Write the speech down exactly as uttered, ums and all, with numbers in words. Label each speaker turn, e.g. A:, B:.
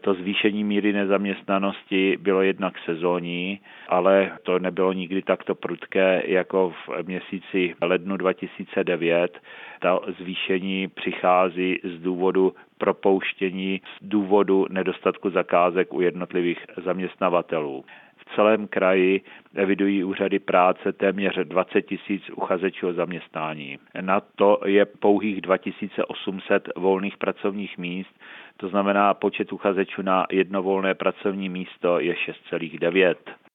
A: To zvýšení míry nezaměstnanosti bylo jednak sezónní, ale to nebylo nikdy takto prudké jako v měsíci lednu dva tisíce devět. Ta zvýšení přichází z důvodu propouštění, z důvodu nedostatku zakázek u jednotlivých zaměstnavatelů. V celém kraji evidují úřady práce téměř dvacet tisíc uchazečů o zaměstnání. Na to je pouhých dva tisíce osm set volných pracovních míst, to znamená počet uchazečů na jedno volné pracovní místo je šest celá devět.